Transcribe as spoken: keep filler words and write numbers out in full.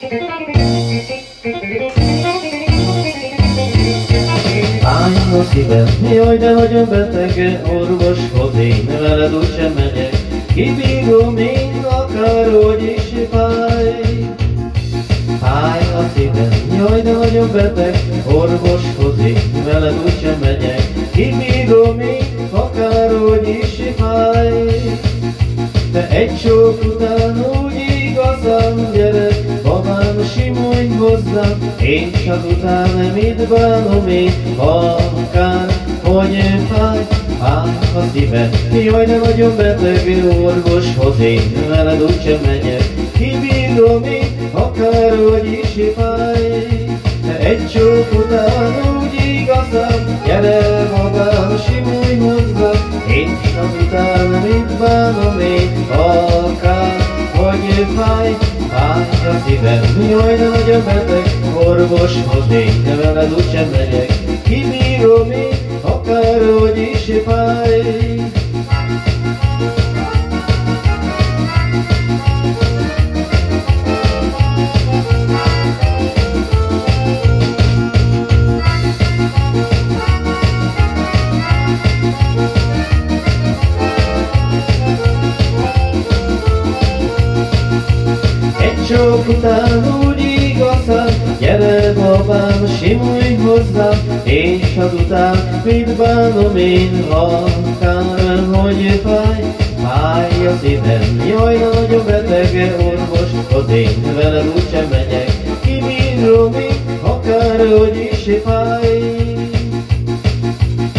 Fáj a szívem, jaj, de nagyon beteg, orvoshoz én veled úgysem megyek. Kibírom én, akárhogy is fáj. Fáj a szívem, jaj, de nagyon beteg, orvoshoz én veled úgysem megyek. Kibírom én, akárhogy is fáj. De egy csók után úgy igazán, gyerek, babám, simulj hozzám, én csak utána mit bánom én, akár hogy fáj. Fáj a szívem, jaj, de nagyon beteg, orvoshoz én veled úgysem megyek. Kibírom én, akárhogy is fáj. De egy csók után úgy igazán, gyere, babám, simulj hozzám, én csak utána mit bánom én, akár hogy fáj. Fáj a szívem, jaj, de nagyon beteg, orvoshoz én veled úgysem megyek. Kibírom én, akárhogy is fáj. Csók után úgy igazán, gyere, babám, simulj hozzám, és azután mit bánom én, akár hogy fáj. Fáj a szívem, jaj, de nagyon beteg, orvoshoz én veled úgysem megyek. Kibírom én, akárhogy is fáj.